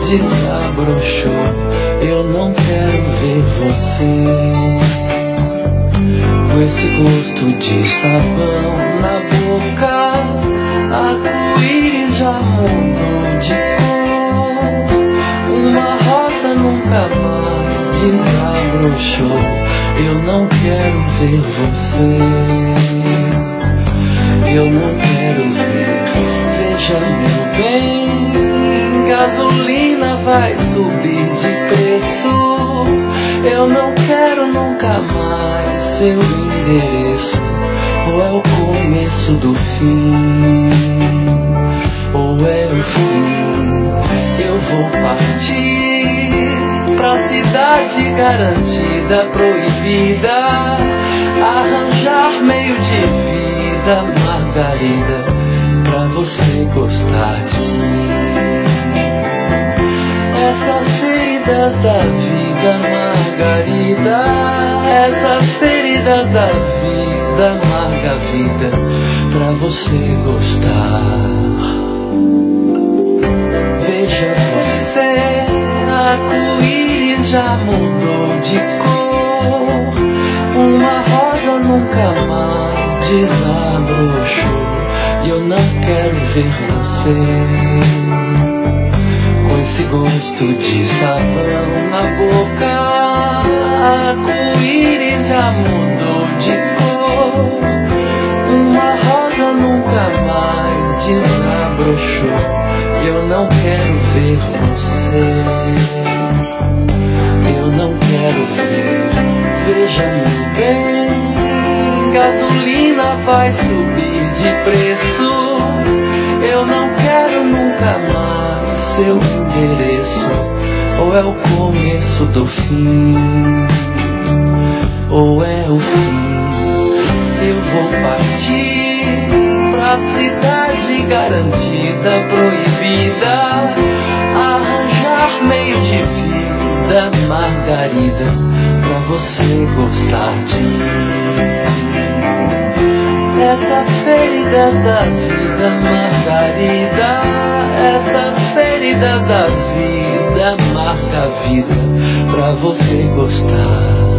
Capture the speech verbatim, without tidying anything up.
desabrochou. Eu não quero ver você com esse gosto de sabão na boca. Arco-íris já mudou de cor. Uma rosa nunca mais desabrochou. Eu não quero ver você. Eu não quero ver. Veja, meu bem, gasolina vai subir de preço. Eu não quero nunca mais seu endereço. Ou é o começo do fim, ou é o fim. Eu vou partir pra cidade garantida, proibida, arranjar meio de vida, Margarida, pra você gostar de mim. Essas feridas da vida, Margarida, essas feridas da vida, amarga vida, pra você gostar. Veja você, arco-íris já mudou de cor. Uma rosa nunca mais desabrochou. E eu não quero ver você com esse gosto de sabão na boca. Arco-íris já mudou de cor. Uma rosa nunca mais desabrochou. Eu não quero ver você. Eu não quero ver. Veja, meu bem, gasolina vai subir de preço. Eu não quero nunca mais seu endereço. Ou é o começo do fim, ou é o fim. Eu vou partir pra cidade garantida, proibida, arranjar meio de vida, Margarida, pra você gostar de mim. Essas feridas da vida, Margarida, essas feridas da vida, marca a vida, pra você gostar.